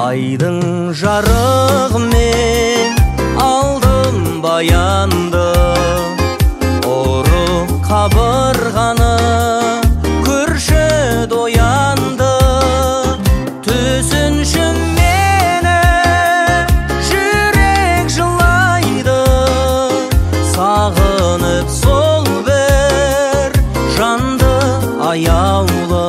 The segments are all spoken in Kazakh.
Айдың жарығымен алдым баянды, ұрып қабырғаны күрші доянды. Түсінші мені жүрек жылайды, сағынып сол бір жанды аяулы.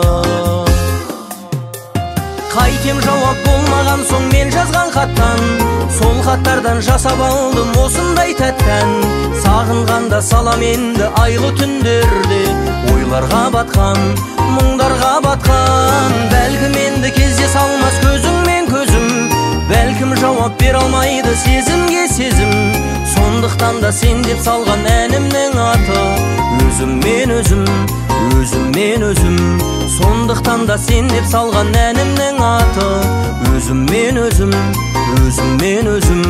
Қайтем жауап болмаған соң мен жазған хаттан, сол хаттардан жасап алдым осындай тәттән. Сағынғанда салам енді айлы түндерде, ойларға батқан, мұңдарға батқан. Бәлкім енді кездес алмас көзіңмен көзім, бәлкім жауап бер алмайды сезімге сезім. Сондықтан да сен деп салған әнімнің аты өзім мен өзім, өзім мен өзім. Сондықтан да сен деп салған әнімнің аты өзім мен өзім, өзім мен өзім.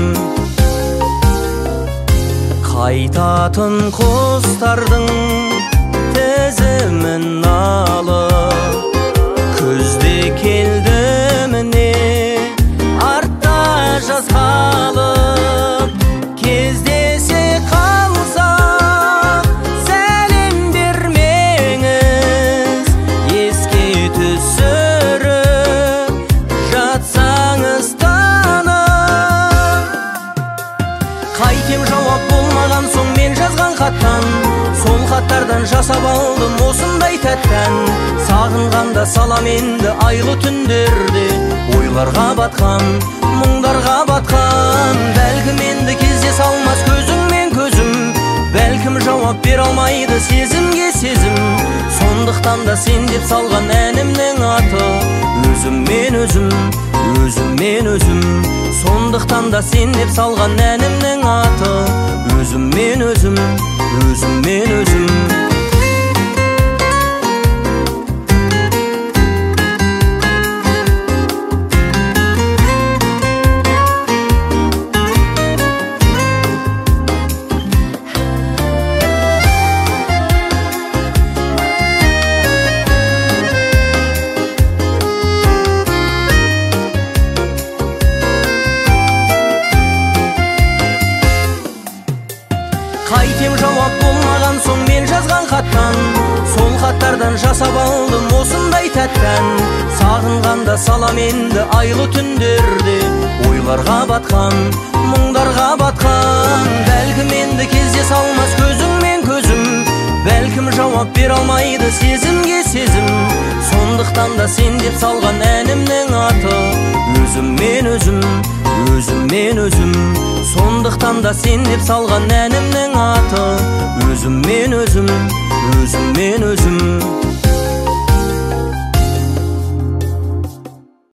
Қайтатын құстардың тізімін алып, күзде келді міне артта жаз қалып. Кездесе қалсақ сәлем бермеңіз, еске түсіріп жатсаңыз танып. Қайтем жауап болмаған соң мен жазған хаттан, сол хаттардан жасап алдым осындай тәттән. Сағынғанда салам енді айлы түндерде, ойларға батқан, мұңдарға батқан. Бәлкім енді кездес алмас көзіңмен көзім, бәлкім жауап бер алмайды сезімге сезім. Сондықтан да сен деп салған әнімнің аты өзім мен өзім, өзім мен өзім. Сондықтан да сен деп салған әнімнің аты өзім мен өзім, өзім мен өзім. Қайтем жауап болмаған соң мен жазған хаттан, сол хаттардан жасап алдым осындай тәттән. Сағынғанда салам енді айлы түндерде, ойларға батқан, мұңдарға батқан. Бәлкім енді кездес алмас көзіңмен көзім, бәлкім жауап бер алмайды сезімге сезім. Сондықтан да сен деп салған әнімнің аты өзім мен өзім, өзім мен өзім. Сондықтан да сен деп салған әнімнің аты өзім мен өзім, өзім мен өзім.